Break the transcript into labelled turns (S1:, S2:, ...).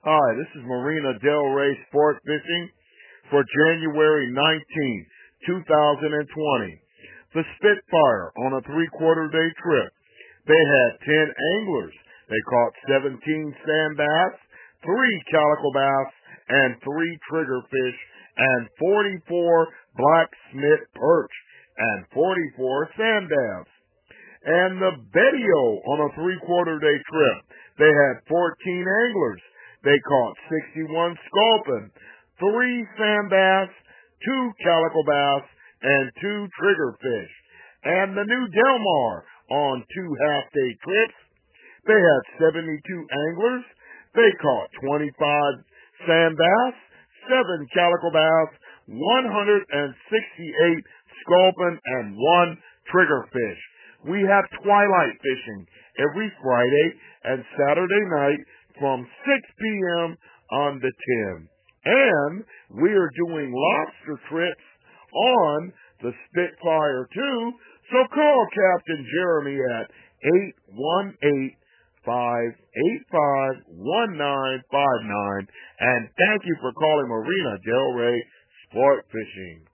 S1: Hi, this is Marina Del Rey Sport Fishing for January 19, 2020. The Spitfire on a three-quarter day trip. They had 10 anglers. They caught 17 sand bass, 3 calico bass, and 3 triggerfish, and 44 black Smith perch, and 44 sand bass. And the Betio on a three-quarter day trip. They had 14 anglers. They caught 61 sculpin, 3 sand bass, 2 calico bass, and 2 triggerfish. And the New Del Mar on 2 half-day trips. They had 72 anglers. They caught 25 sand bass, 7 calico bass, 168 sculpin, and 1 triggerfish. We have twilight fishing every Friday and Saturday night from 6 p.m. on to 10. And we are doing lobster trips on the Spitfire too, so call Captain Jeremy at 818-585-1959. And thank you for calling Marina Del Rey Sport Fishing.